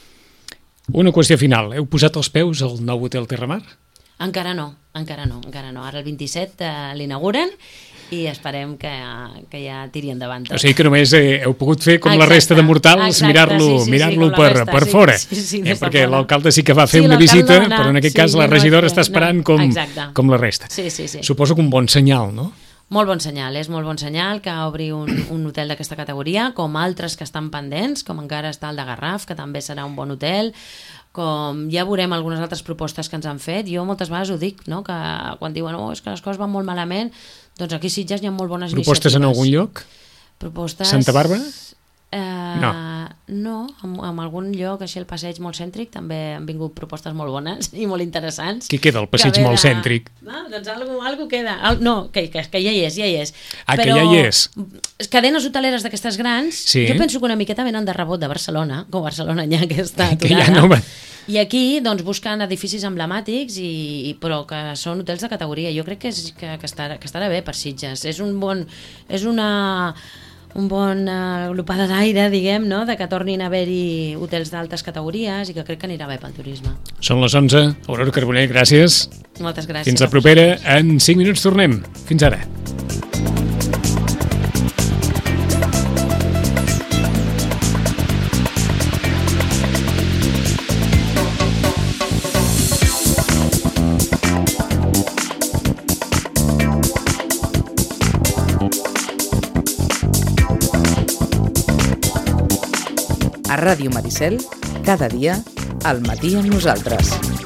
Una qüestió final. Heu posat els peus al nou hotel Terramar? Encara no, encara no, encara no. Ara el vint-i-set eh, l'inauguren i esperem que, que ja tiri endavant tot. O sigui que només eh, heu pogut fer com exacte, la resta de mortals, mirar-lo sí, sí, mirar-lo sí, per, resta, per sí, fora. Sí, sí, eh, perquè l'alcalde sí que va fer sí, una visita, anar, però en aquest sí, cas la no regidora no, està esperant no, com, exacte. com la resta. Sí, sí, sí. Suposo que un bon senyal, no? Molt bon senyal, és molt bon senyal que obri un, un hotel d'aquesta categoria, com altres que estan pendents, com encara està el de Garraf, que també serà un bon hotel, com ja veurem algunes altres propostes que ens han fet. Jo moltes vegades ho dic, no? Que quan diuen oh, és que les coses van molt malament, doncs aquí a Sitges hi ha molt bones Propostes iniciatives. en algun lloc? Propostes... Santa Bàrbara? Eh, no. No, en, en algun lloc, així el passeig molt cèntric, també han vingut propostes molt bones i molt interessants. Què queda, el passeig Que ve molt de- cèntric? No, doncs algo, algo queda. Al, no, que, que, que ja hi és, ja hi és. Ah, que Però ja hi és. cadenes hoteleres d'aquestes grans, Sí. jo penso que una miqueta venen de rebot de Barcelona, com Barcelona ja que està Que ja aturada. no va- I aquí doncs, busquen edificis emblemàtics, i, però que són hotels de categoria. Jo crec que, és, que, que, estarà, que estarà bé per Sitges. És un bon... És una, un bon uh, glopada d'aire, diguem, no? De que tornin a haver-hi hotels d'altes categories i que crec que anirà bé pel turisme. Són les onze. Aurora Carbonell, gràcies. Moltes gràcies. Fins la propera. En cinc minuts tornem. Fins ara. A Ràdio Maricel, cada dia, al matí amb nosaltres.